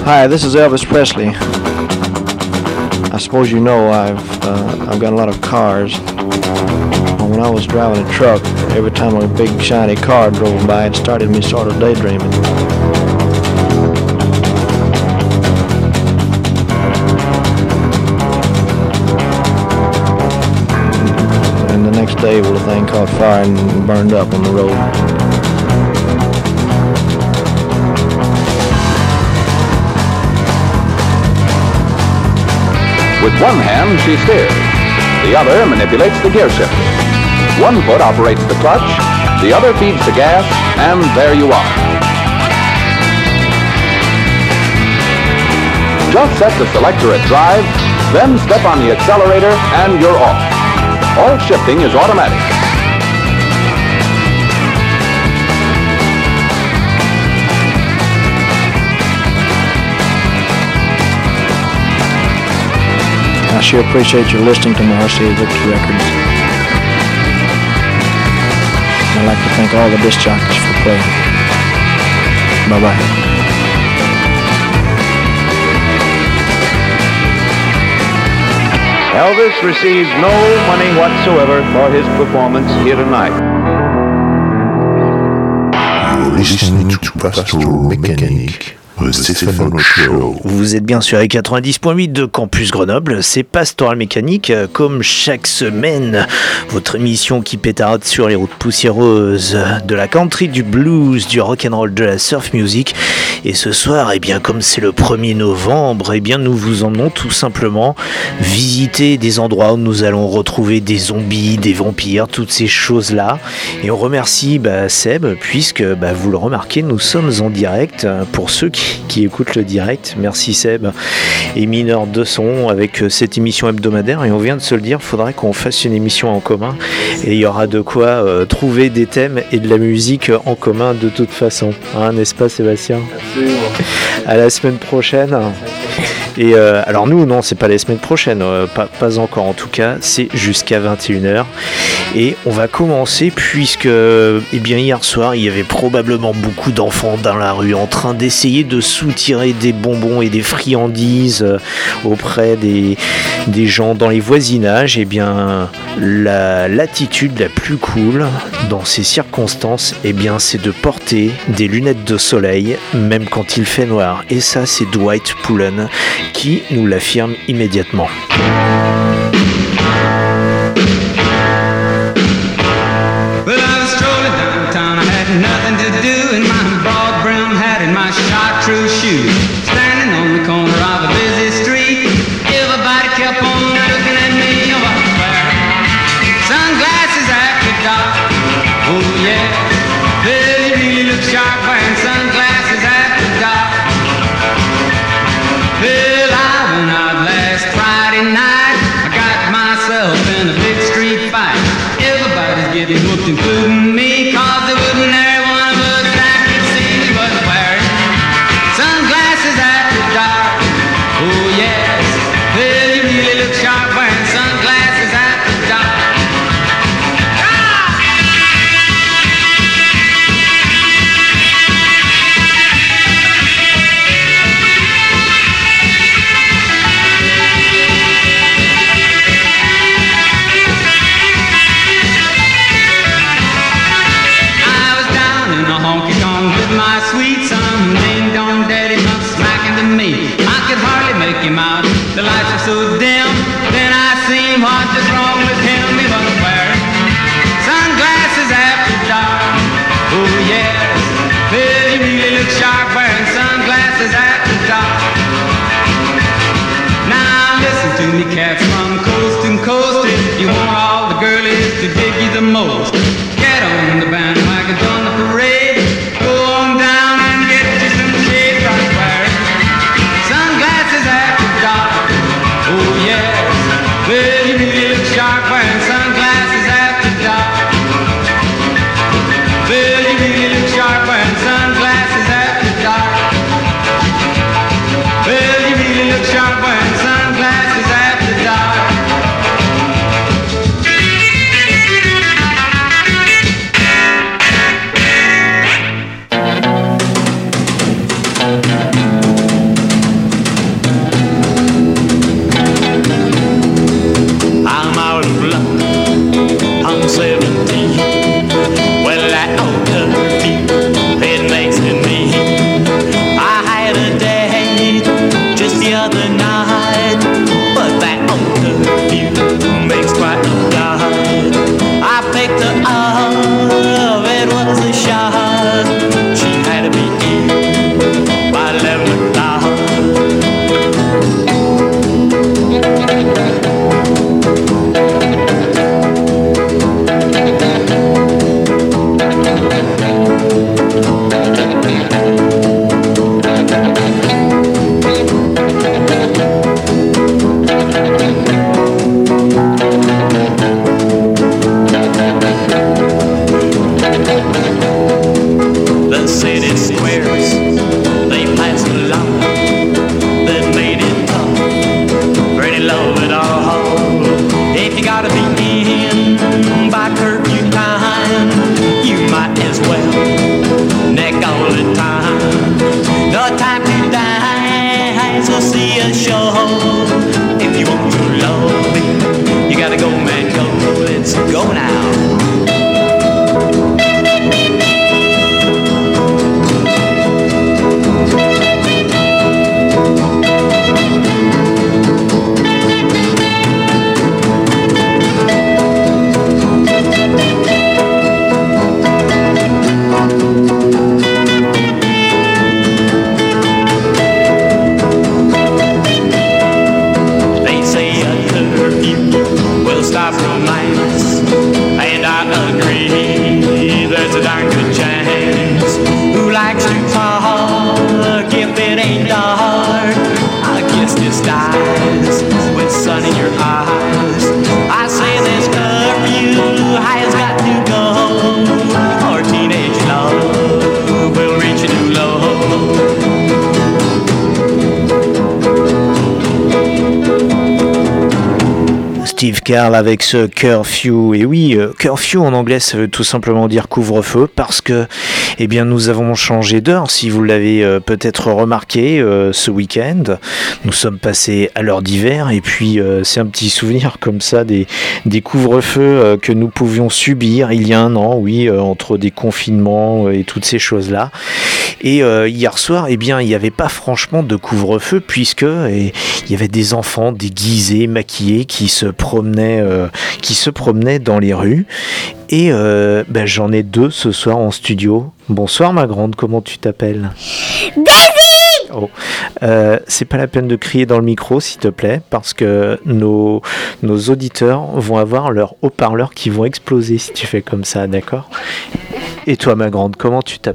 Hi, this is Elvis Presley. I suppose you know I've got a lot of cars. When I was driving a truck, every time a big shiny car drove by, it started me sort of daydreaming. And the next day, well, the thing caught fire and burned up on the road. With one hand, she steers. The other manipulates the gear shifter. One foot operates the clutch, the other feeds the gas, and there you are. Just set the selector at drive, then step on the accelerator, and you're off. All shifting is automatic. I sure appreciate your listening to my RCA Victor records. I'd like to thank all the disc jockeys for playing. Bye-bye. Elvis receives no money whatsoever for his performance here tonight. You're listening to Pastoral Mechanic. Vous êtes bien sûr avec 90.8 de Campus Grenoble, c'est Pastoral Mécanique, comme chaque semaine, votre émission qui pétarde sur les routes poussiéreuses de la country, du blues, du rock'n'roll, de la surf music. Et ce soir, eh bien, comme c'est le 1er novembre, eh bien, nous vous emmenons tout simplement visiter des endroits où nous allons retrouver des zombies, des vampires, toutes ces choses-là. Et on remercie Seb, puisque vous le remarquez, nous sommes en direct pour ceux qui écoutent le direct. Merci Seb et Mineur de Son avec cette émission hebdomadaire. Et on vient de se le dire, il faudrait qu'on fasse une émission en commun. Et il y aura de quoi trouver des thèmes et de la musique en commun de toute façon. Hein, n'est-ce pas Sébastien ? Absolument. À la semaine prochaine. Et alors nous, non, c'est pas la semaine prochaine, pas encore en tout cas, c'est jusqu'à 21h. Et on va commencer puisque, hier soir, il y avait probablement beaucoup d'enfants dans la rue en train d'essayer de soutirer des bonbons et des friandises auprès des gens dans les voisinages. Et bien, l'attitude la plus cool dans ces circonstances, c'est de porter des lunettes de soleil, même quand il fait noir. Et ça, c'est Dwight Pullen qui nous l'affirme immédiatement. Well, I was strolling downtown, I had nothing to do in my broad brim hat and my chartreuse shoes. Standing on the corner of a busy street, everybody kept on looking at me. Oh, I was wearing sunglasses after dark. Oh yeah, well, you really look sharp wearing sunglasses after dark. Well, I went out last Friday night. I got myself in a big street fight. Everybody's getting hooked, including me, 'cause there wasn't there one of us that I could see was wearing sunglasses the time to die, so see a show. If you want to love me, you gotta go, man, go. Let's go now. Stop romance, and I agree. There's a darn good chance. Who likes to talk if it ain't dark? I guess this dies with sun in your eyes. I say this curfew has got to go, or teenage love will reach a new low. Steve Carle avec ce curfew. Et oui, curfew en anglais, ça veut tout simplement dire couvre-feu parce que, eh bien, nous avons changé d'heure. Si vous l'avez peut-être remarqué ce week-end, nous sommes passés à l'heure d'hiver. Et puis, c'est un petit souvenir comme ça des couvre-feux que nous pouvions subir il y a un an, oui, entre des confinements et toutes ces choses-là. Et hier soir, eh bien, il n'y avait pas franchement de couvre-feu puisque il y avait des enfants déguisés, maquillés qui se promenaient dans les rues. Et j'en ai deux ce soir en studio. Bonsoir ma grande, comment tu t'appelles ? Daisy ! Oh. C'est pas la peine de crier dans le micro s'il te plaît parce que nos auditeurs vont avoir leurs haut-parleurs qui vont exploser si tu fais comme ça, d'accord ? Et toi ma grande, comment tu t'appelles ?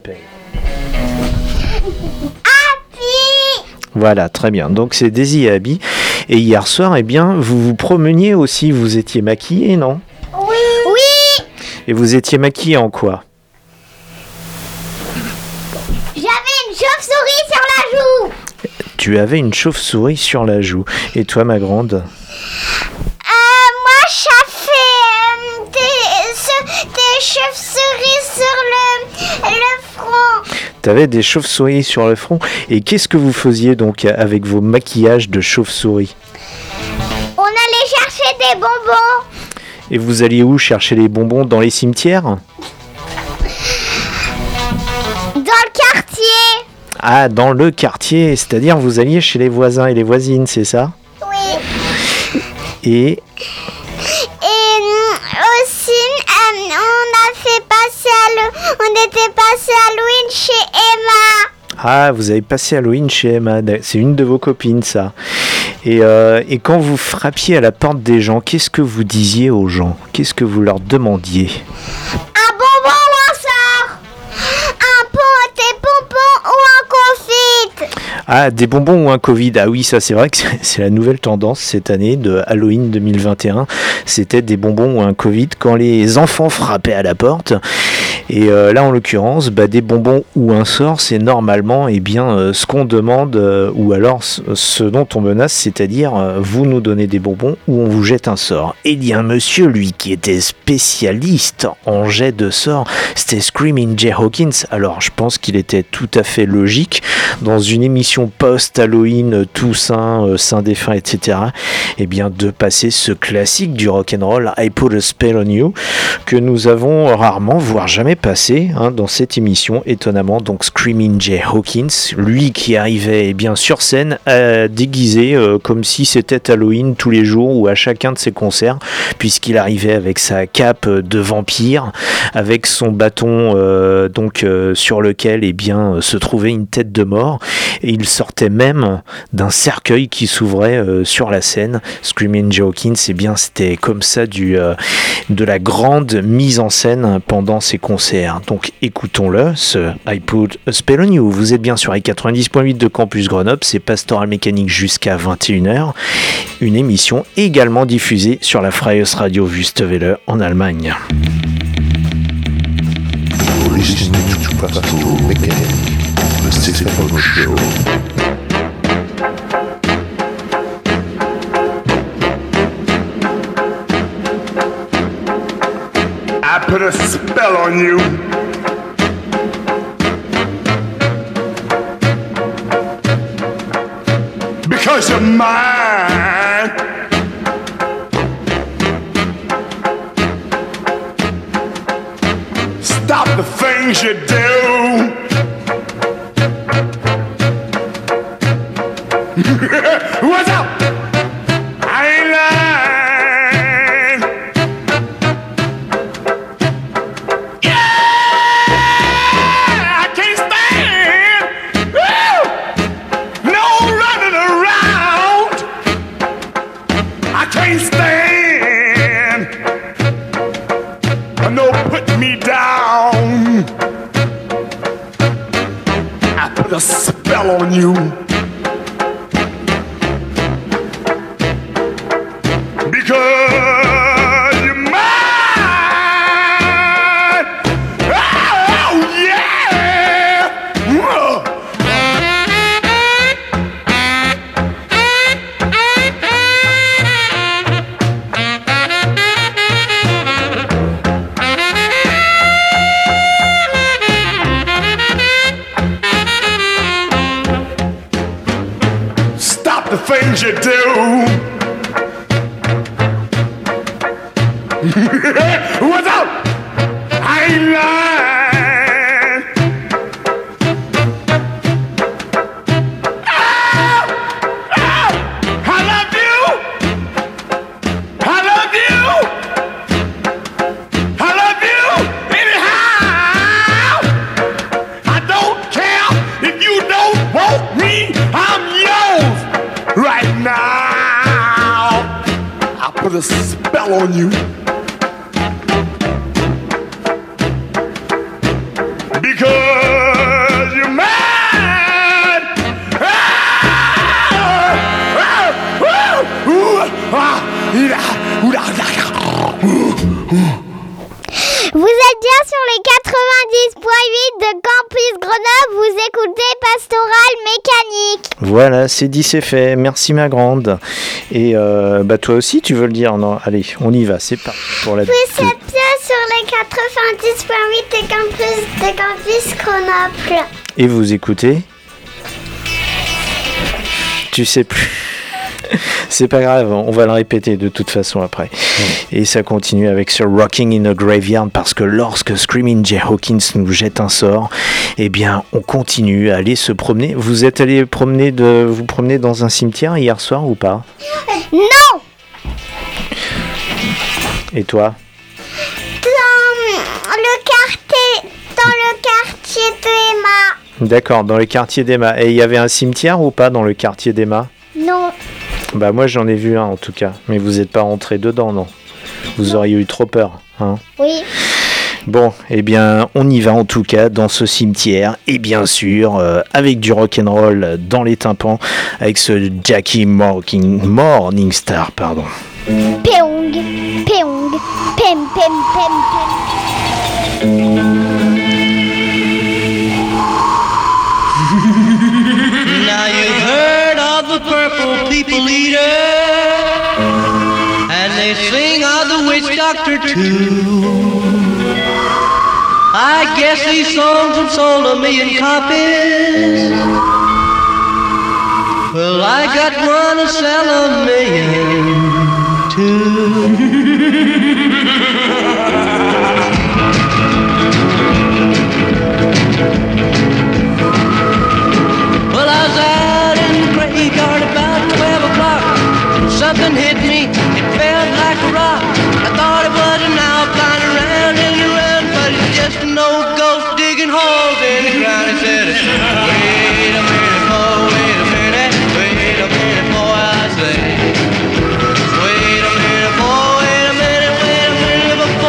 Voilà, très bien. Donc c'est Daisy et Abby. Et hier soir, eh bien, vous vous promeniez aussi. Vous étiez maquillés, non ? Oui. Oui. Et vous étiez maquillés en quoi ? J'avais une chauve-souris sur la joue. Tu avais une chauve-souris sur la joue. Et toi, ma grande ? Moi, j'avais des chauves-souris sur le front. T'avais des chauves-souris sur le front. Et qu'est-ce que vous faisiez donc avec vos maquillages de chauve-souris ? On allait chercher des bonbons. Et vous alliez où chercher les bonbons ? Dans les cimetières ? Dans le quartier. Ah, dans le quartier. C'est-à-dire vous alliez chez les voisins et les voisines, c'est ça ? Oui. Et aussi, on était passé Halloween chez Emma. Ah, vous avez passé Halloween chez Emma. C'est une de vos copines, ça. Et quand vous frappiez à la porte des gens, qu'est-ce que vous disiez aux gens ? Qu'est-ce que vous leur demandiez ? Un bonbon ou un sort ? Des bonbons ou un confit ? Ah, des bonbons ou un Covid. Ah oui, ça c'est vrai que c'est la nouvelle tendance cette année de Halloween 2021. C'était des bonbons ou un Covid quand les enfants frappaient à la porte. Et là, en l'occurrence, des bonbons ou un sort, c'est normalement ce qu'on demande ou alors ce dont on menace, c'est-à-dire vous nous donnez des bonbons ou on vous jette un sort. Et il y a un monsieur, lui, qui était spécialiste en jet de sorts, c'était Screaming Jay Hawkins. Alors, je pense qu'il était tout à fait logique dans une émission post-Halloween, Toussaint, Saint-Défunt, etc. De passer ce classique du rock'n'roll, I Put a Spell on You, que nous avons rarement, voire jamais passé dans cette émission, étonnamment. Donc Screaming Jay Hawkins, lui qui arrivait sur scène déguisé comme si c'était Halloween tous les jours ou à chacun de ses concerts, puisqu'il arrivait avec sa cape de vampire, avec son bâton sur lequel se trouvait une tête de mort, et il sortait même d'un cercueil qui s'ouvrait sur la scène. Screaming Jay Hawkins, c'était comme ça de la grande mise en scène pendant ses concerts. Donc écoutons-le, ce I Put a Spell on You. Vous êtes bien sur les 90.8 de Campus Grenoble, c'est Pastoral Mécanique jusqu'à 21h. Une émission également diffusée sur la Freies Radio Wüstewelle en Allemagne. You're listening to Pastoral Mécanique, the Stephen Show. I put a spell on you. because you're mine. Stop the things you do. What's up? I ain't lying. Yeah, I can't stand. Woo! No running around. I can't stand. No putting me down. I put a spell on you. Because you're mine. Oh, yeah. Stop the things you do. What's up? I ain't lying. Oh, oh, I love you. I love you. I love you anyhow. I don't care if you don't want me. I'm yours right now. I put a spell on you. Because you're mine. Vous êtes bien sur les 90.8 de Campus Grenoble, vous écoutez Pastoral Mécanique. Voilà, c'est dit, c'est fait. Merci ma grande. Et toi aussi, tu veux le dire? Non, allez, on y va, c'est parti pour la... Vous êtes bien sur les 90.8 de Campus Grenoble. Et vous écoutez? Tu sais plus. C'est pas grave, on va le répéter de toute façon après. Et ça continue avec ce Rocking in a Graveyard, parce que lorsque Screaming Jay Hawkins nous jette un sort, eh bien on continue à aller se promener. Vous êtes allé vous promener dans un cimetière hier soir ou pas? Non. Et toi? Dans le quartier d'Emma. D'accord, dans le quartier d'Emma. Et il y avait un cimetière ou pas dans le quartier d'Emma? Non. Bah moi j'en ai vu un en tout cas, mais vous n'êtes pas rentré dedans, non? Vous auriez eu trop peur, hein? Oui. Bon, eh bien on y va en tout cas dans ce cimetière, et bien sûr avec du rock'n'roll dans les tympans, avec ce Jackie Morningstar, pardon. Peong, peong, pem, pem, pem, pem. Now you've heard of the purple people eater, and they sing of the witch doctor too. I guess these songs have sold 1 million copies. Well, I got one to sell 1 million too. Well, I was out in the graveyard about 12 o'clock. Something hit me, it felt like a rock. I thought it was an owl flying around and around, but it's just an old ghost digging holes in the ground. It said, wait a minute, boy, wait a minute, boy, I say. Wait a minute, boy, wait a minute, before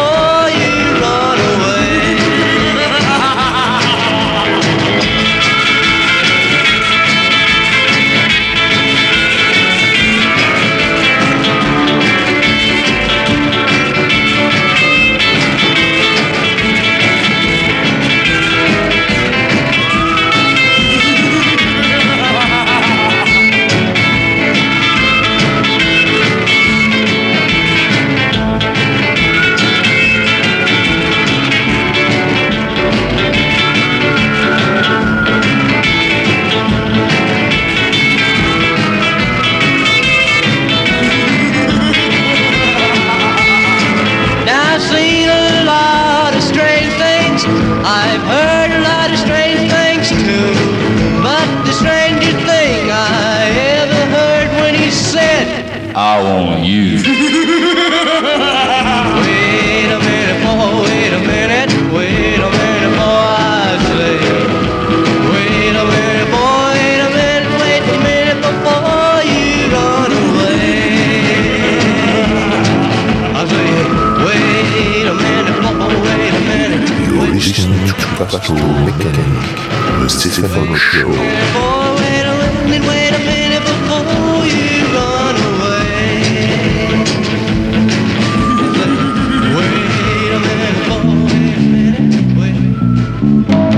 I want you. Wait a minute, boy, wait a minute, boy, I say. Wait a minute, boy, wait a minute before you run away. I say, wait a minute, boy, wait a minute. You're listening to Pastor Mechanic, the Stéphane Show. Boy, wait a minute before you run away. Wait a minute, boy, wait a minute, wait.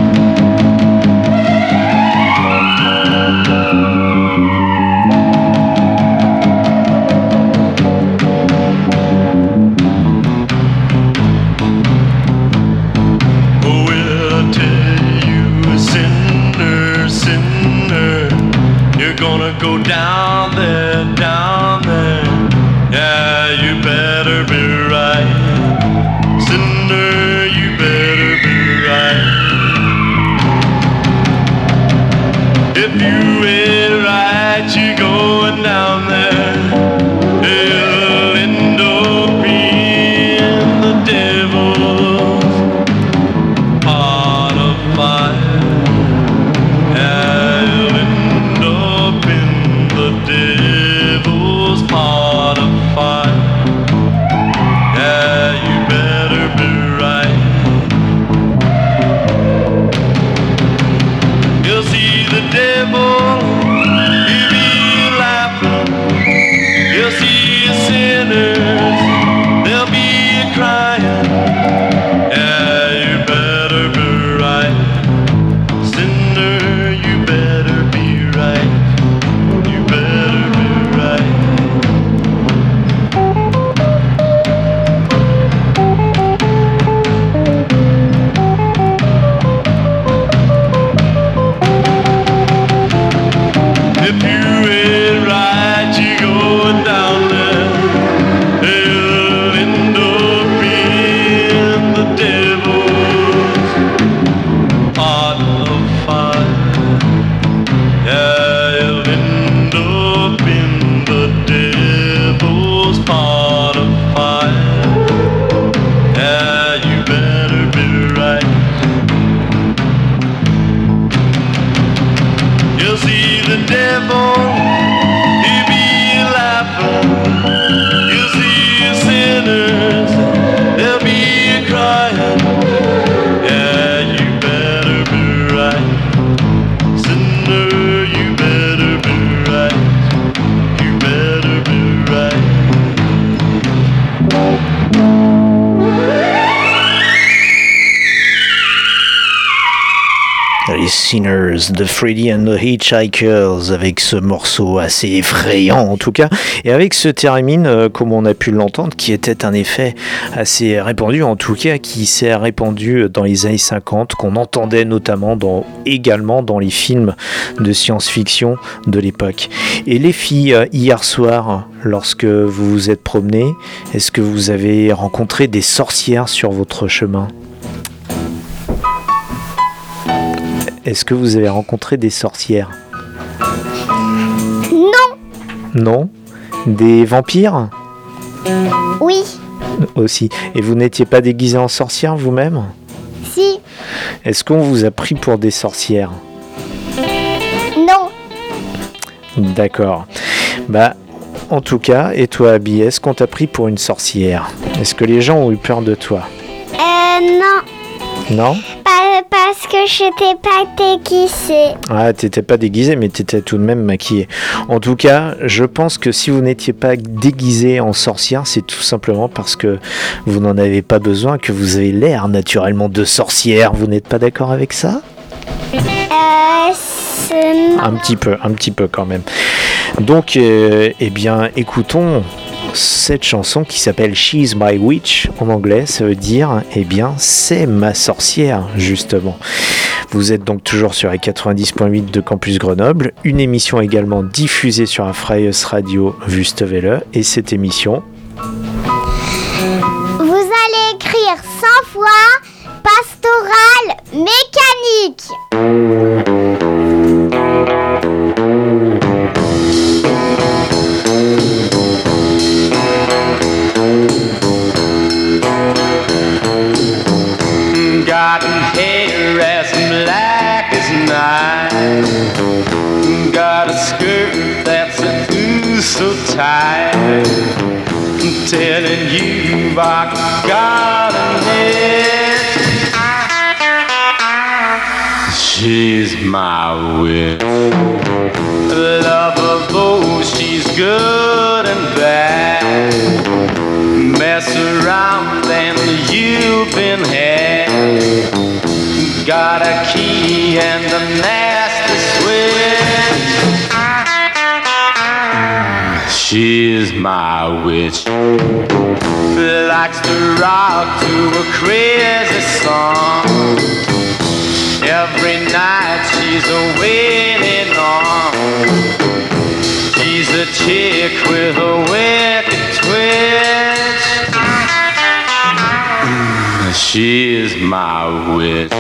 Oh, well, I tell you, sinner, sinner, you're gonna go down there, down there. Yeah, you better be right. Sinner, you better be right. If you ain't right, you're going down there. It'll end up being the devil's pot of fire. I'll end up in the devil's pot of fire. Yeah, you better be right. You'll see the devil, he'll be laughing. You'll see sinners, they'll be crying. Yeah, you better be right. Sinner, you better be right. You better be right. If you ain't right, you're going down there. It'll end up being the devil's pot of fire. Yeah, it'll end up in the devil's pot of fire. Yeah, you better be right. You'll see the devil, he'll be laughing. You'll see sinners, they'll be crying. Yeah, you better be right. Sinner, you better be right. You better be right. Les Sinners de Freddy and the Hitchhikers, avec ce morceau assez effrayant en tout cas, et avec ce thérémine, comme on a pu l'entendre, qui était un effet assez répandu, en tout cas qui s'est répandu dans les années 50, qu'on entendait notamment également dans les films de science-fiction de l'époque. Et les filles, hier soir, lorsque vous vous êtes promenées, est-ce que vous avez rencontré des sorcières sur votre chemin ? Est-ce que vous avez rencontré des sorcières ? Non. Non ? Des vampires ? Oui. Aussi. Et vous n'étiez pas déguisé en sorcière vous-même ? Si. Est-ce qu'on vous a pris pour des sorcières ? Non. D'accord. Bah, en tout cas, et toi, Abby, est-ce qu'on t'a pris pour une sorcière ? Est-ce que les gens ont eu peur de toi ? Non. Non ? Parce que je n'étais pas déguisée. Ah, t'étais pas déguisé, mais t'étais tout de même maquillée. En tout cas, je pense que si vous n'étiez pas déguisé en sorcière, c'est tout simplement parce que vous n'en avez pas besoin, que vous avez l'air naturellement de sorcière. Vous n'êtes pas d'accord avec ça ? Un petit peu quand même. Donc, eh bien, écoutons cette chanson qui s'appelle She's My Witch en anglais. Ça veut dire, eh bien, c'est ma sorcière, justement. Vous êtes donc toujours sur les 90.8 de Campus Grenoble, une émission également diffusée sur la Freies Radio Wüstewelle, et cette émission... Vous allez écrire 100 fois Pastoral Mécanique. skirt that's so tight, I'm telling you I got a net. She's my witch, lover both, she's good and bad. Mess around and you've been had. Got a key and a nasty switch. She's my witch, likes to rock to a crazy song. Every night she's a waiting on. She's a chick with a wicked twitch. She's my witch.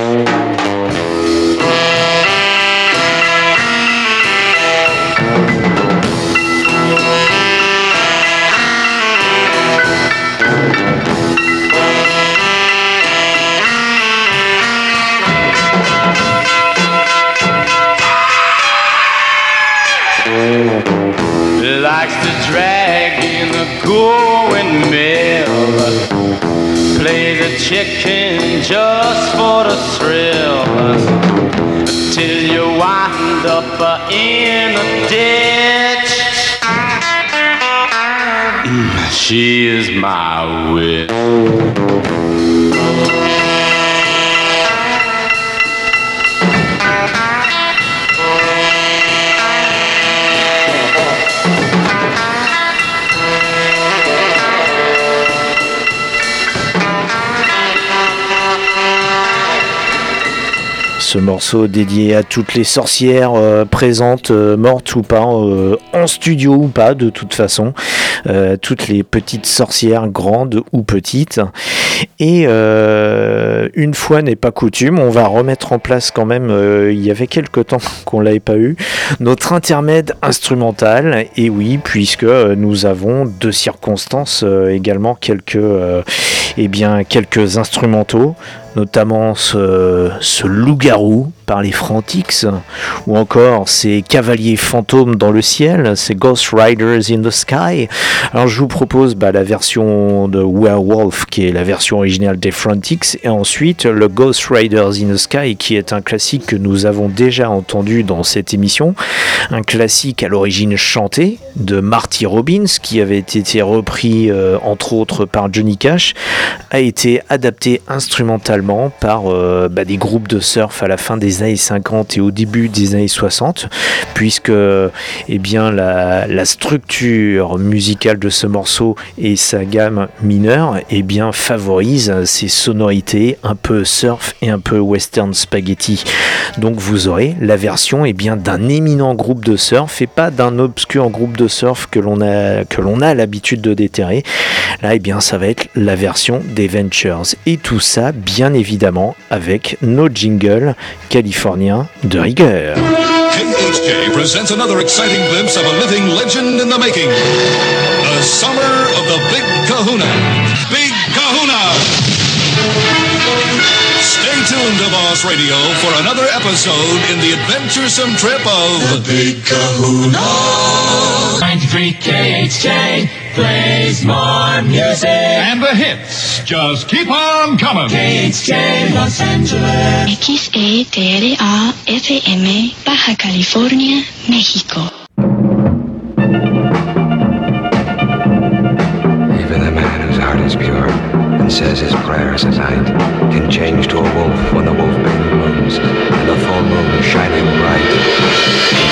Likes to drag in a going mill, play the chicken just for the thrill, till you wind up in a ditch. She is my witch. Ce morceau dédié à toutes les sorcières présentes, mortes ou pas, en studio ou pas de toute façon, toutes les petites sorcières grandes ou petites. Et une fois n'est pas coutume, on va remettre en place quand même, il y avait quelques temps qu'on l'avait pas eu, notre intermède instrumental. Et oui, puisque nous avons de circonstances également quelques instrumentaux, notamment ce loup-garou par les Frantics, ou encore ces cavaliers fantômes dans le ciel, ces Ghost Riders in the Sky. Alors je vous propose la version de Werewolf, qui est la version originale des Frantics, et ensuite le Ghost Riders in the Sky, qui est un classique que nous avons déjà entendu dans cette émission, un classique à l'origine chanté de Marty Robbins, qui avait été repris entre autres par Johnny Cash, a été adapté instrumentalement par des groupes de surf à la fin des années 50 et au début des années 60, puisque la structure musicale de ce morceau et sa gamme mineure favorise ces sonorités un peu surf et un peu western spaghetti. Donc vous aurez la version d'un éminent groupe de surf et pas d'un obscur groupe de surf que l'on a l'habitude de déterrer. Là ça va être la version des Ventures, et tout ça bien évidemment avec nos jingles californiens de rigueur. KHJ presents another exciting glimpse of a living legend in the making. The summer of the Big Kahuna. Big Kahuna! Stay tuned to Boss Radio for another episode in the adventuresome trip of the Big Kahuna. 93 KHJ plays more music. And the hits just keep on coming. KHJ Los Angeles. XETRA FM Baja California, México. Even the man whose heart is pure and says his prayers at night can change to a wolf when the wolf moon moons and the full moon shining bright.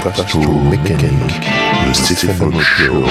Presto Mécanique, le Stéphane Show.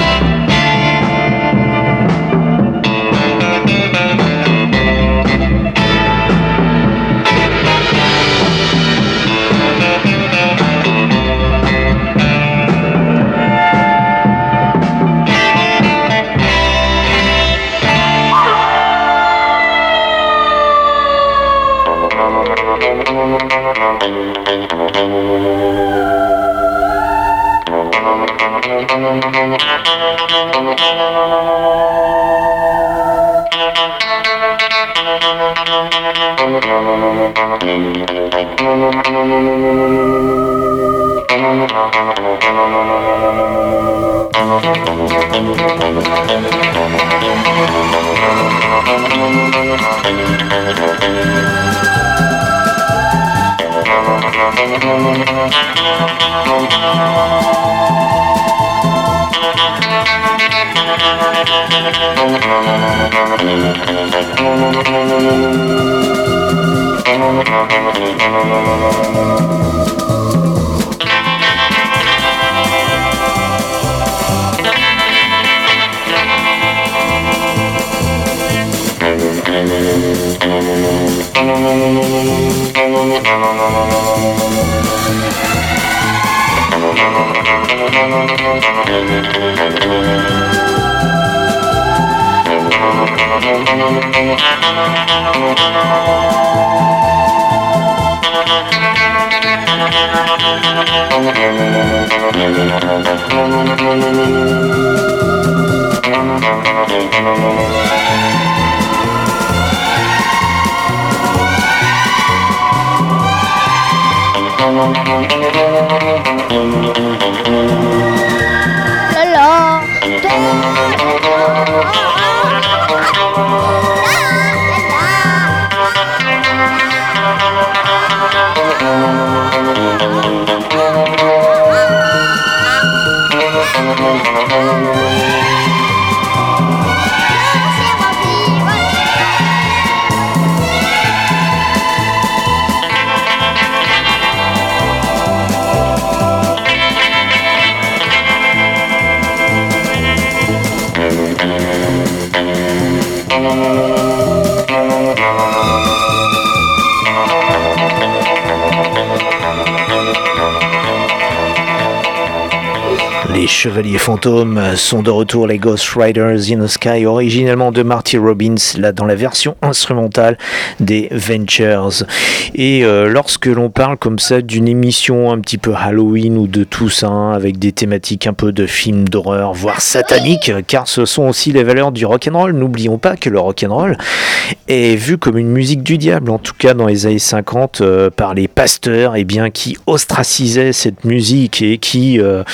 Les Chevaliers Fantômes sont de retour, les Ghost Riders in the Sky, originellement de Marty Robbins, là dans la version instrumentale des Ventures. Et lorsque l'on parle comme ça d'une émission un petit peu Halloween ou de Toussaint, avec des thématiques un peu de films d'horreur, voire sataniques, car ce sont aussi les valeurs du rock'n'roll, n'oublions pas que le rock'n'roll est vu comme une musique du diable, en tout cas dans les années 50, par les pasteurs, et bien, qui ostracisaient cette musique et qui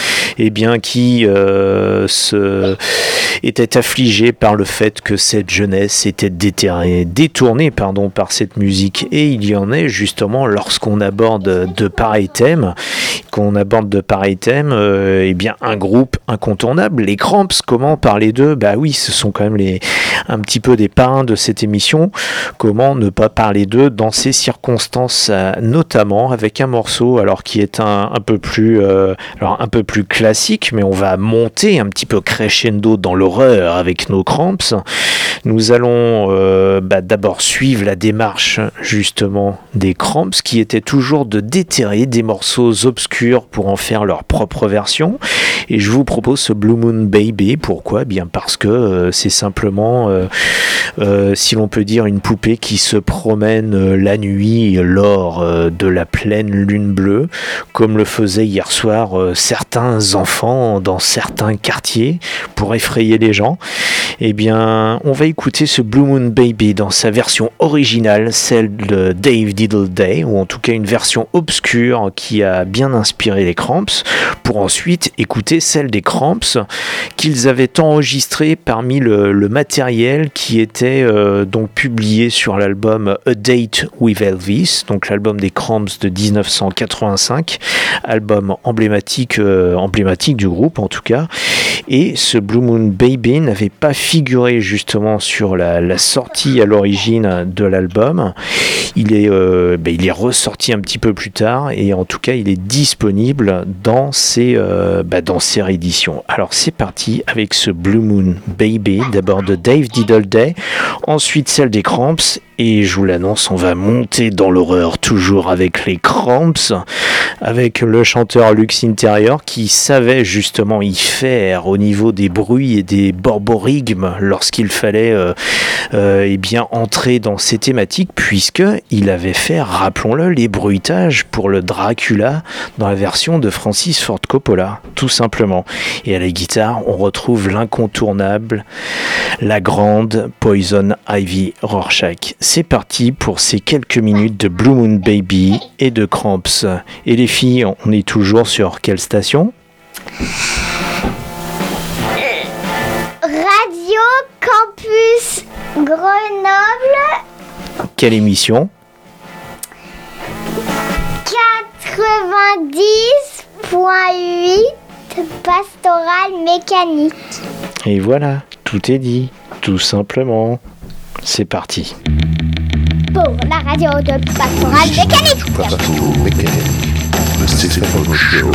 était affligé par le fait que cette jeunesse était détournée par cette musique. Et il y en est justement lorsqu'on aborde de pareils thèmes, eh bien un groupe incontournable, les Cramps. Comment parler d'eux? Bah oui, ce sont quand même un petit peu des parrains de cette émission. Comment ne pas parler d'eux dans ces circonstances, notamment avec un morceau qui est un peu plus classique, mais on va monter un petit peu crescendo dans l'horreur avec nos Cramps. Nous allons d'abord suivre la démarche justement des Cramps, qui était toujours de déterrer des morceaux obscurs pour en faire leur propre version. Et je vous propose ce Blue Moon Baby. Pourquoi? Bien parce que c'est simplement, si l'on peut dire, une poupée qui se promène la nuit lors de la pleine lune bleue, comme le faisaient hier soir certains enfants dans certains quartiers pour effrayer les gens. Eh bien, on va écouter ce Blue Moon Baby dans sa version originale, celle de Dave Diddle Day, ou en tout cas une version obscure qui a bien inspiré les Cramps, pour ensuite écouter celle des Cramps qu'ils avaient enregistrée parmi le matériel qui était donc publié sur l'album A Date with Elvis, donc l'album des Cramps de 1985, album emblématique du groupe en tout cas. Et ce Blue Moon Baby n'avait pas figuré justement sur la sortie à l'origine de l'album. Il est ressorti un petit peu plus tard et en tout cas il est disponible dans ces rééditions. Alors c'est parti avec ce Blue Moon Baby, d'abord de Dave Diddley, ensuite celle des Cramps, et je vous l'annonce, on va monter dans l'horreur toujours avec les Cramps, avec le chanteur Lux Interior qui savait justement y faire au niveau des bruits et des borborigmes lorsqu'il fallait entrer dans ces thématiques, puisqu'il avait fait, rappelons-le, les bruitages pour le Dracula dans la version de Francis Ford Coppola, tout simplement. Et à la guitare, on retrouve l'incontournable, la grande Poison Ivy Rorschach. C'est parti pour ces quelques minutes de Blue Moon Baby et de Cramps. Et les filles, on est toujours sur quelle station ? Radio Campus Grenoble. Quelle émission ? 90.8 Pastoral Mécanique. Et voilà, tout est dit, tout simplement. C'est parti. Pour la radio de Pastoral Mécanique. Pastoral Mécanique, le Stéphane Show.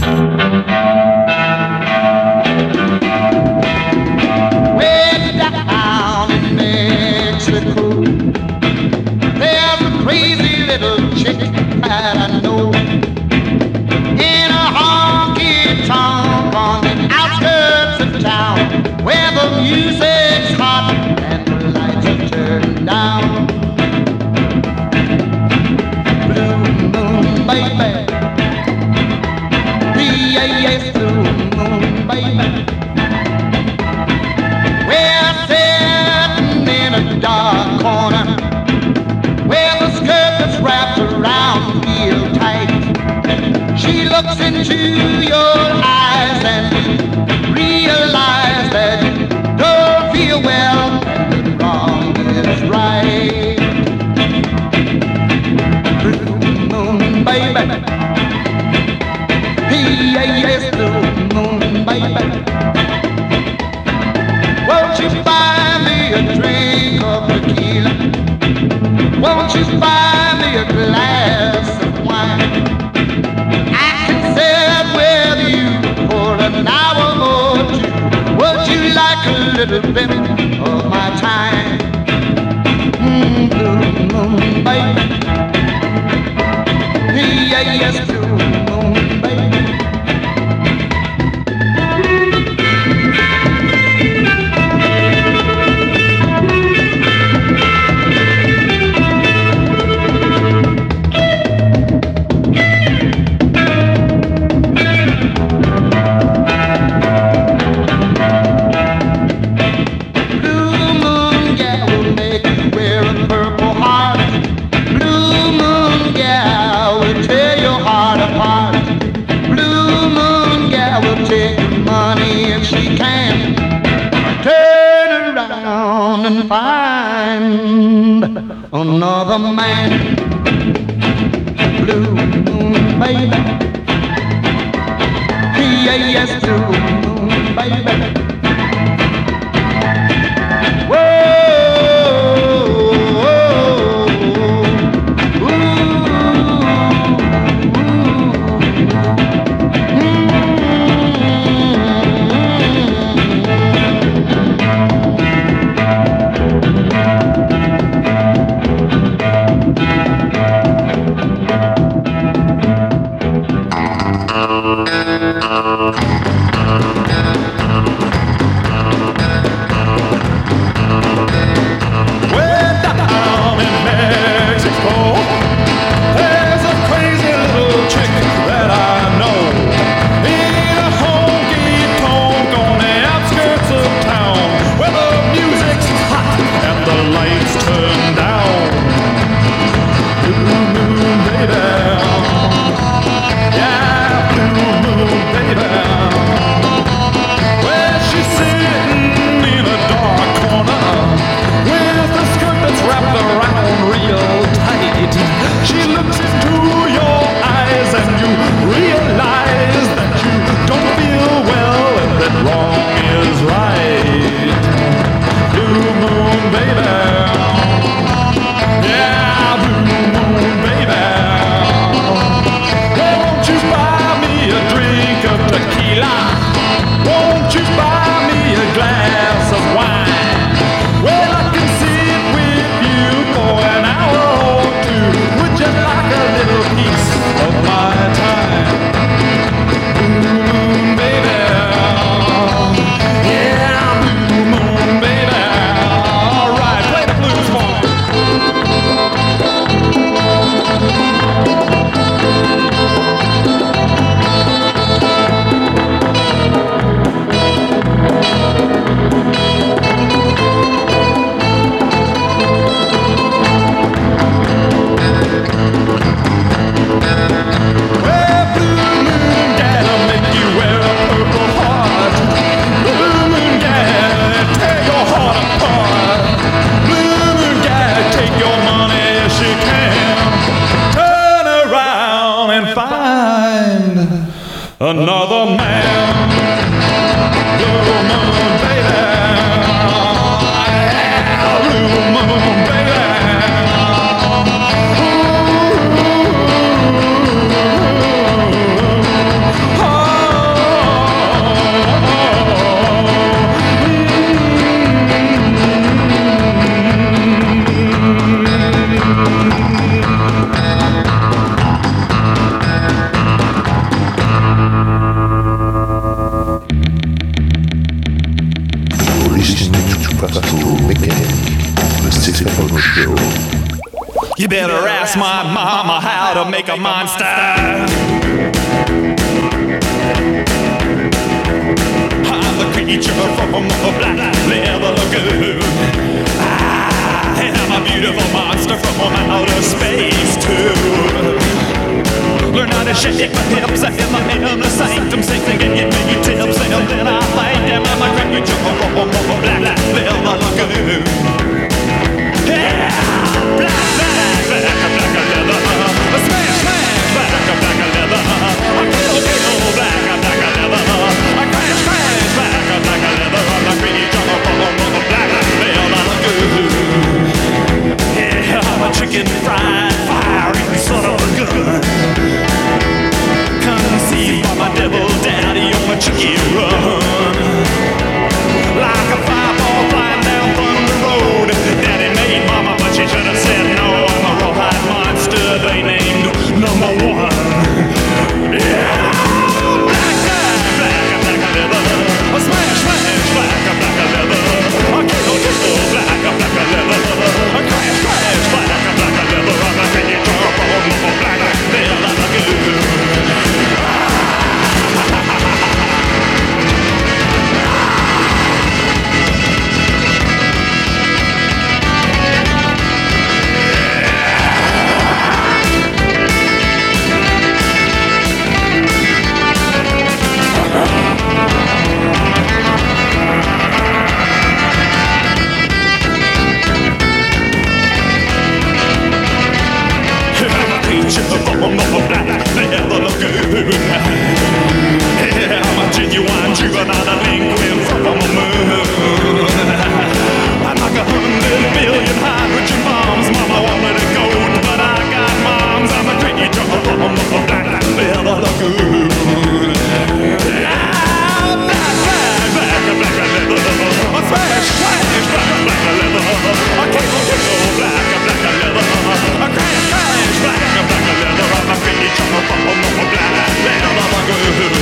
Way down in Mexico, there's a crazy little chick that I know in a honky tonk on the outskirts of town, where the music's hot and the lights are turned down. Blue moon baby, yes, blue moon baby. We're sitting in a dark corner where the skirt that's wrapped around real tight. She looks into your eyes and realize that you don't feel well and the wrong is right. Blue moon baby, yes, blue moon baby. Won't you buy me a drink of tequila? Won't you buy me a glass of wine? I can sit with you for an hour or two. Would you like a little bit of my time? Blue moon baby, yes, blue moon baby. And find another man. Blue moon baby, yes, blue moon baby. another man. Blue moon, baby. Yeah, blue moon, baby. You better ask my mama how to make a monster. I'm the creature from the black leather lagoon. I am a beautiful monster from outer space too. Learn how to shake my hips in the sanctum, singing and give me tips, and then I thank them. I'm a creature from the black leather lagoon. Yeah, black leather, smash, black leather. I kill, black leather. I crash, black leather. I'm a creature from the black leather lagoon. Yeah, I'm a chicken fried fire, son of a gun. Conceived by my devil daddy on a chicken run. Like a fireball flying down Thunder Road. Daddy made mama, but she should have said no. I'm a rawhide monster they named number one. Yeah, black leather. A smash, black leather. A kill, black leather. A crash, black leather. I'm a creature from the black leather lagoon. Yeah, I'm a genuine juvenile delinquent from the moon. I'm like 100 billion hydrogen bombs. Mama wanted a gold, but I got moms. I'm a creature from the black leather lagoon. Black leather. A smash, black leather. A kill, black leather. A crash, black leather. I'm a creature from the black leather lagoon.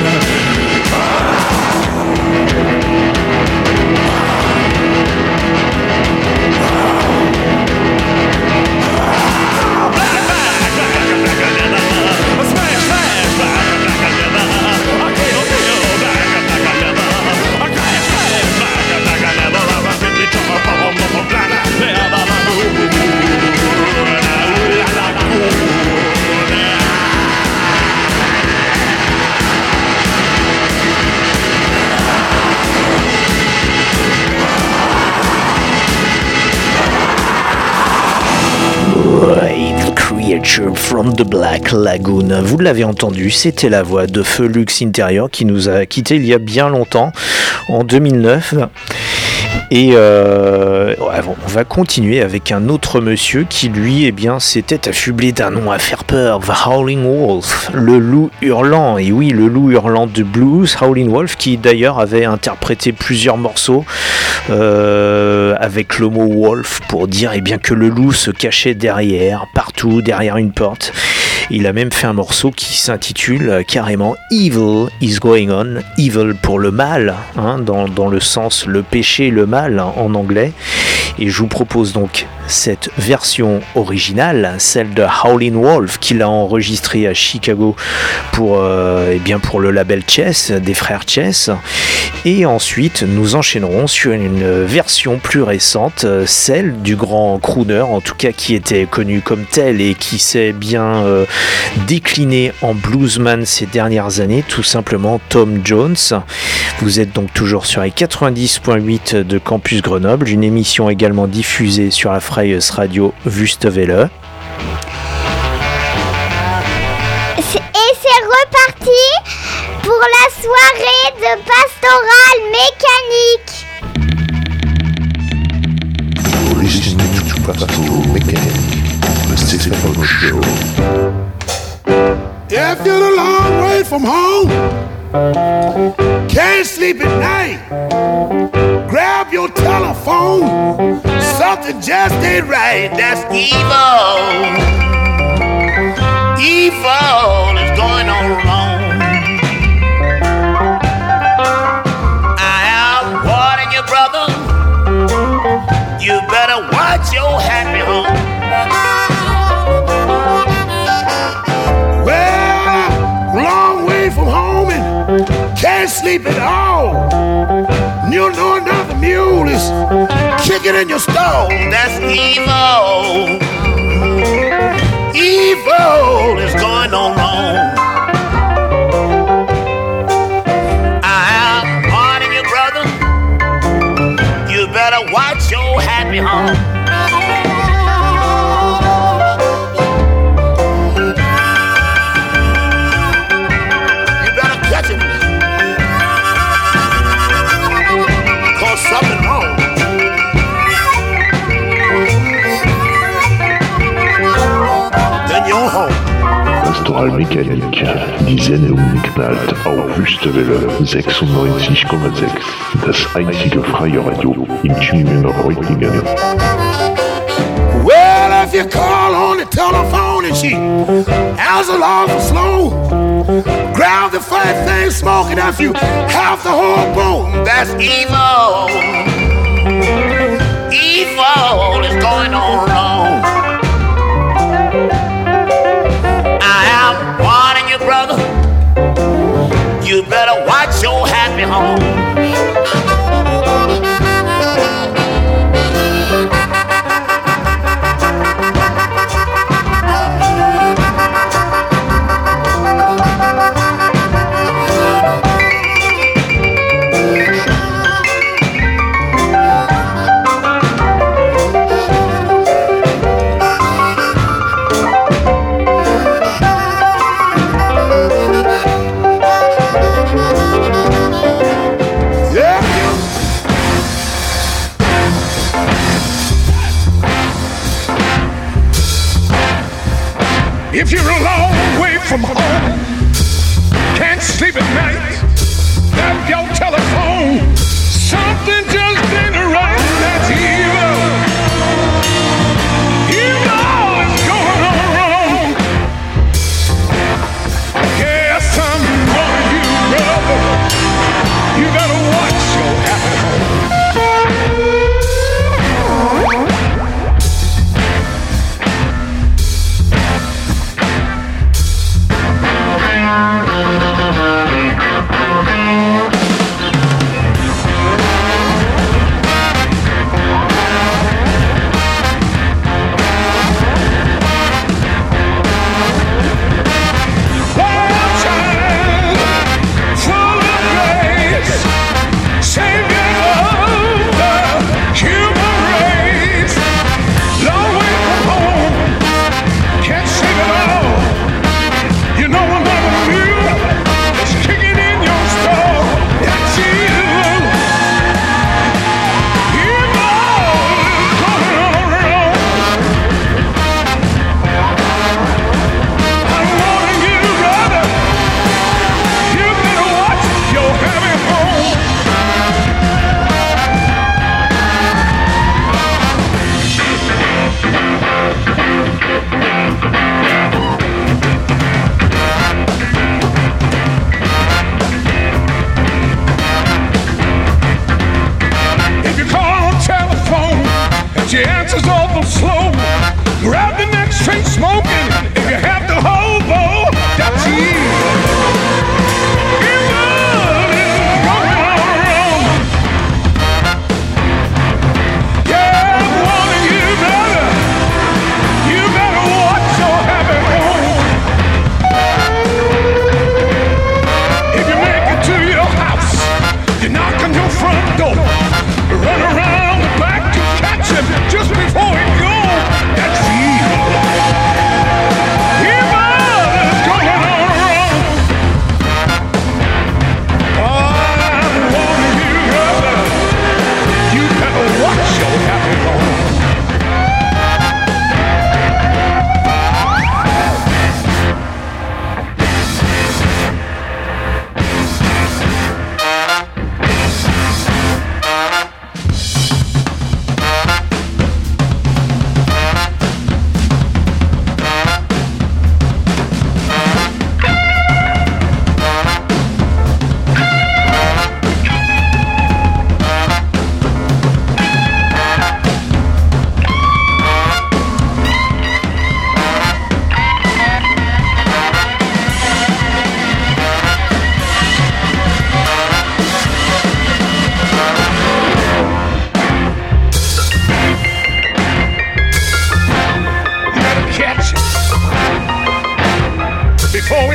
Creature from the Black Lagoon. Vous l'avez entendu, c'était la voix de Feu Lux Interior qui nous a quittés il y a bien longtemps, en 2009. Et on va continuer avec un autre monsieur qui lui, s'était affublé d'un nom à faire peur, The Howling Wolf, le loup hurlant. Et oui, le loup hurlant de blues, Howling Wolf, qui d'ailleurs avait interprété plusieurs morceaux avec le mot wolf pour dire que le loup se cachait partout derrière une porte. Il a même fait un morceau qui s'intitule carrément Evil is Going On, evil pour le mal, dans le sens le péché, le mal en anglais. Et je vous propose donc cette version originale, celle de Howlin' Wolf, qu'il a enregistrée à Chicago pour le label Chess, des frères Chess. Et ensuite, nous enchaînerons sur une version plus récente, celle du grand crooner, en tout cas qui était connu comme tel et qui s'est bien décliné en bluesman ces dernières années, tout simplement Tom Jones. Vous êtes donc toujours sur les 90.8 de Campus Grenoble, une émission également diffusée sur la Freies Radio Wüstewelle. Et c'est reparti pour la soirée de Pastoral Mécanique. Listening to Pastoral Mechanic, the Stephen Funk Show. If you're a long way from home, can't sleep at night, grab your telephone, something just ain't right. That's evil. Evil is going on wrong. I am warning you, brother, you better watch your happy home. Long way from home and can't sleep at all. You know another mule is kicking in your stall. That's evil. Evil is going on wrong. I am warning you, brother, you better watch your happy home. Something wrong. Then you're home. Pastoral Mechanik, Diesen und Knallt auf Wüstewelle 96,6. Das einzige freie Radio im Tübingen Reutlingen. Well, if you call on the telephone and she answers awful slow, grab the first thing smoking after you half the whole bone. That's evil. Evil is going on wrong. I am warning you, brother, you better watch your happy home. If you're a long way from home, can't sleep at night, grab your telephone, something just ain't right. That's evil. Evil is going on wrong. Guess I'm warning you, brother, you better watch your happy home. You know I'm not a mule.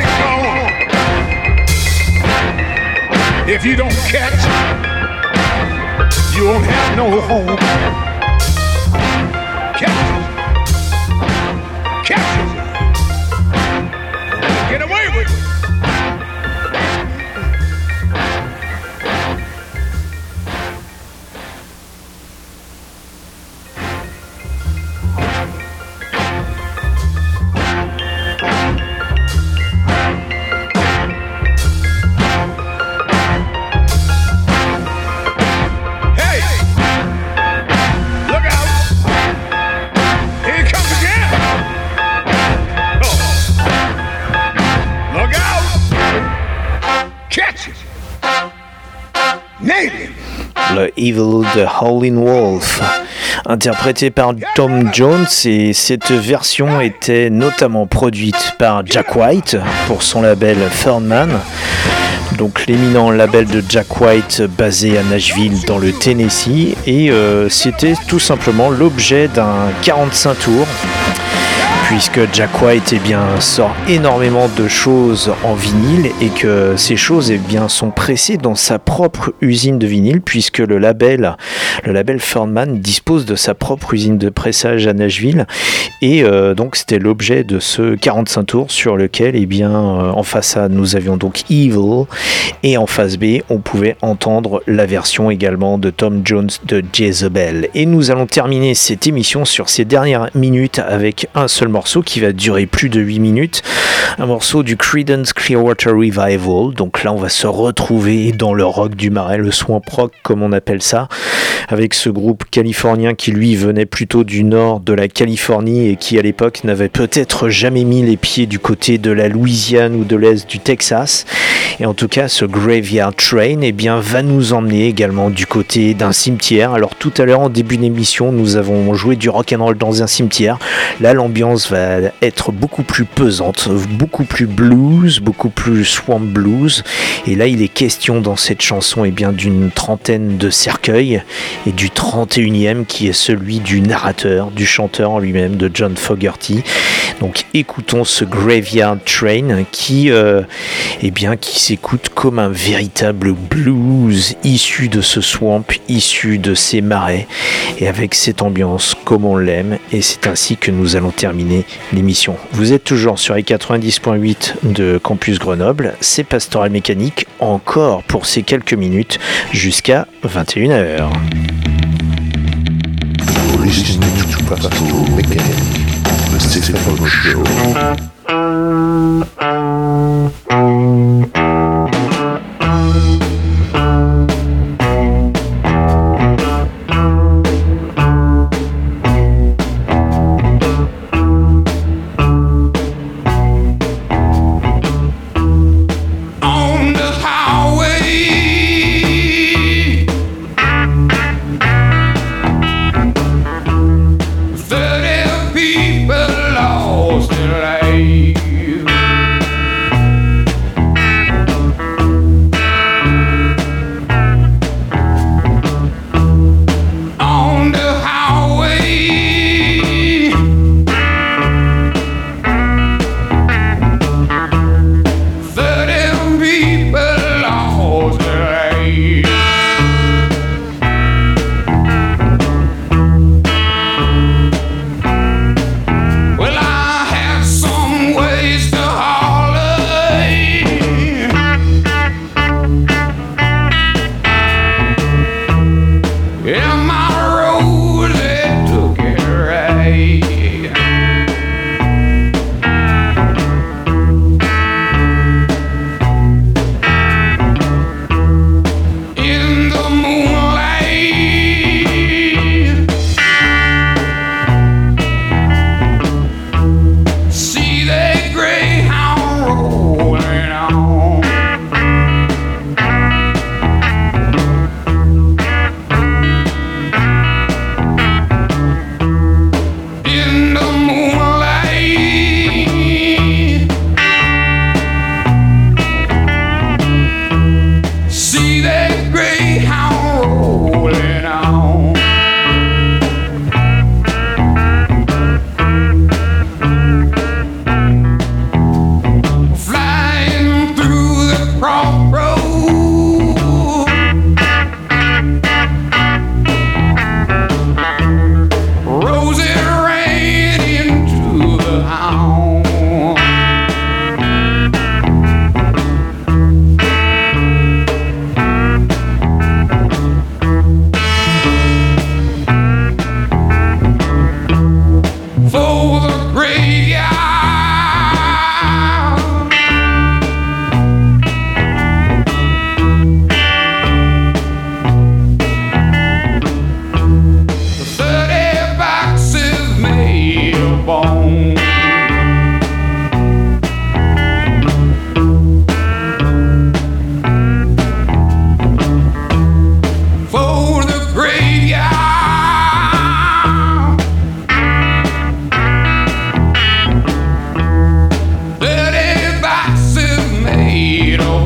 always wrong. If you don't catch, you won't have no home. Catch it. Catch it. Get away with it. Le Evil the Howling Wolf, interprété par Tom Jones, et cette version était notamment produite par Jack White pour son label Thurman, donc l'éminent label de Jack White basé à Nashville dans le Tennessee, et c'était tout simplement l'objet d'un 45 tours. Puisque Jack White sort énormément de choses en vinyle et que ces choses sont pressées dans sa propre usine de vinyle, puisque le label Fernman dispose de sa propre usine de pressage à Nashville, et donc c'était l'objet de ce 45 tours sur lequel en face A nous avions donc Evil, et en face B on pouvait entendre la version également de Tom Jones de Jezebel. Et nous allons terminer cette émission sur ces dernières minutes avec un seul morceau qui va durer plus de 8 minutes, un morceau du Creedence Clearwater Revival. Donc là on va se retrouver dans le rock du marais, le swamp rock comme on appelle ça, avec ce groupe californien qui lui venait plutôt du nord de la Californie et qui à l'époque n'avait peut-être jamais mis les pieds du côté de la Louisiane ou de l'est du Texas. Et en tout cas ce Graveyard Train va nous emmener également du côté d'un cimetière. Alors tout à l'heure en début d'émission nous avons joué du rock'n'roll dans un cimetière. Là l'ambiance va être beaucoup plus pesante, beaucoup plus blues, beaucoup plus swamp blues. Et là il est question dans cette chanson d'une trentaine de cercueils, et du 31e qui est celui du narrateur, du chanteur en lui-même, de John Fogerty. Donc écoutons ce Graveyard Train qui s'écoute comme un véritable blues issu de ce swamp, issu de ces marais, et avec cette ambiance comme on l'aime. Et c'est ainsi que nous allons terminer l'émission. Vous êtes toujours sur les 90.8 de Campus Grenoble, c'est Pastoral Mécanique, encore pour ces quelques minutes jusqu'à 21h. You're listening to Pastoral Mécanique, the Stéphane Show. People lost their lives.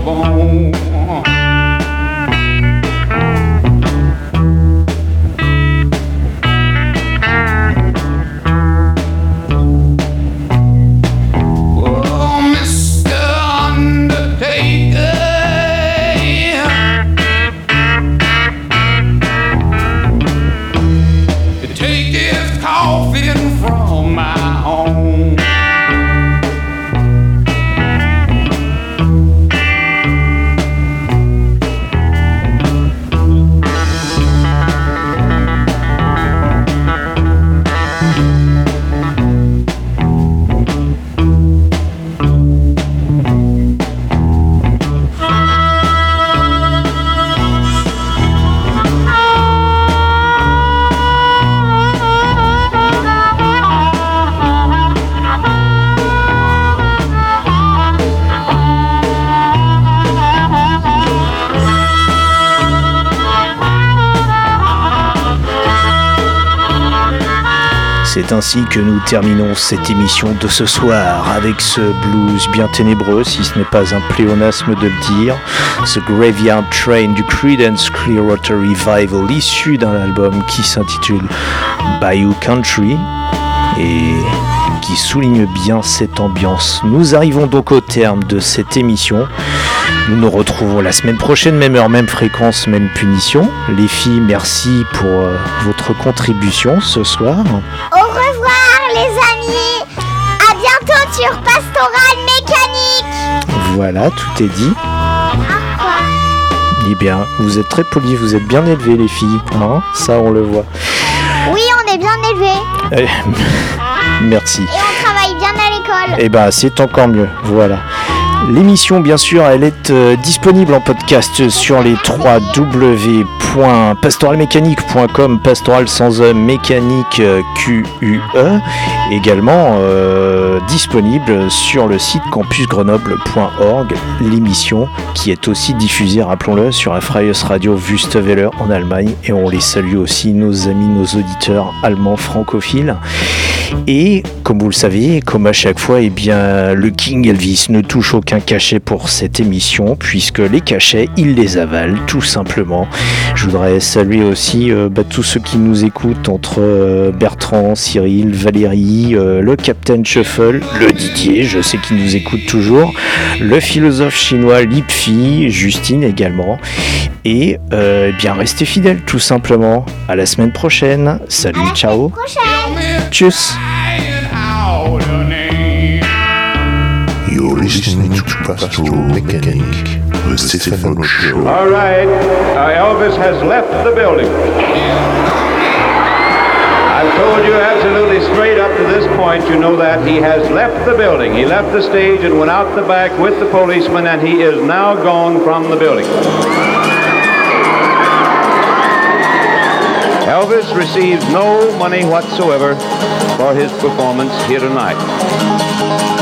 bone. Oh, Mr. Undertaker, take this coffin from my home. C'est ainsi que nous terminons cette émission de ce soir avec ce blues bien ténébreux, si ce n'est pas un pléonasme de le dire, ce Graveyard Train du Creedence Clearwater Revival issu d'un album qui s'intitule Bayou Country et qui souligne bien cette ambiance. Nous arrivons donc au terme de cette émission. Nous nous retrouvons la semaine prochaine, même heure, même fréquence, même punition. Les filles, merci pour votre contribution ce soir. Au revoir les amis. À bientôt sur Pastoral Mécanique. Voilà, tout est dit. Eh bien, vous êtes très polis, vous êtes bien élevés les filles, hein, ça on le voit. Oui, on est bien élevés. Merci. Et on travaille bien à l'école. Eh ben, c'est encore mieux, voilà. L'émission, bien sûr, elle est disponible en podcast sur les www.pastoralmécanique.com, pastoral sans E, mécanique QUE, également disponible sur le site campusgrenoble.org, l'émission qui est aussi diffusée, rappelons-le, sur la Freies Radio Wüstewelle en Allemagne, et on les salue aussi, nos amis, nos auditeurs allemands francophiles. Et comme vous le savez, comme à chaque fois, eh bien, le King Elvis ne touche aucun cachet pour cette émission, puisque les cachets, il les avale tout simplement. Je voudrais saluer aussi tous ceux qui nous écoutent, entre Bertrand, Cyril, Valérie, le Captain Shuffle, le Didier, je sais qu'il nous écoute toujours, le philosophe chinois Lipfi, Justine également. Et bien, restez fidèles tout simplement. À la semaine prochaine. Salut, ciao. Tchuss. You're listening to Pastoral Mechanic, the Stephen Show. All right, Elvis has left the building. I've told you absolutely straight up to this point, you know that he has left the building. He left the stage and went out the back with the policeman, and he is now gone from the building. Elvis receives no money whatsoever for his performance here tonight.